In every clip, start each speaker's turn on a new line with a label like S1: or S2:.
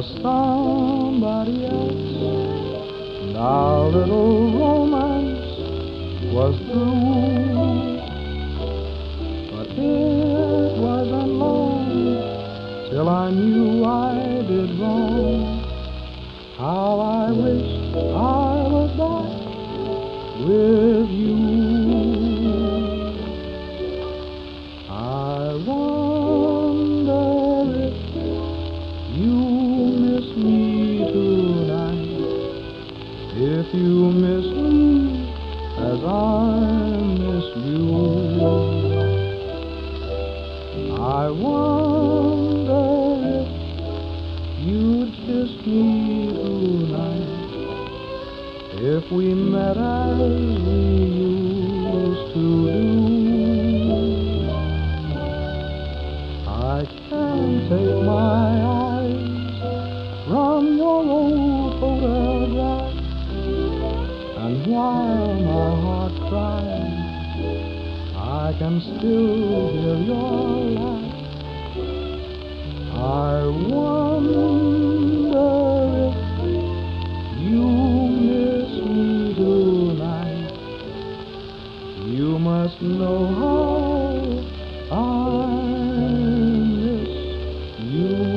S1: was somebody else, and our little romance was through. But it wasn't long till I knew I did wrong. How I wish I was back with you. I wonder if you miss me tonight, if you miss me as I miss you. I wonder if you'd kiss me tonight, if we met as we used to do. I can't take my eyes from your old photograph, and while my heart cries, I can still hear your laugh. I wonder if you miss me tonight. You must know how I miss you.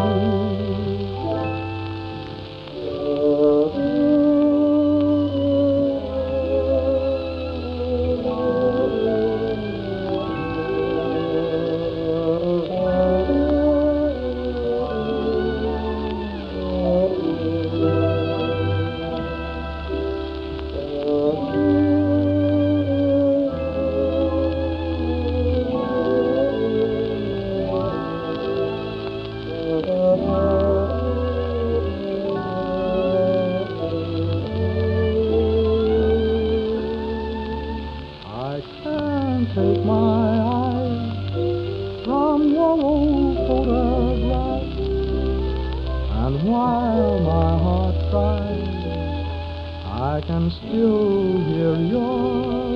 S1: I can't take my eyes from your old photograph, and while my heart cries, I can still hear your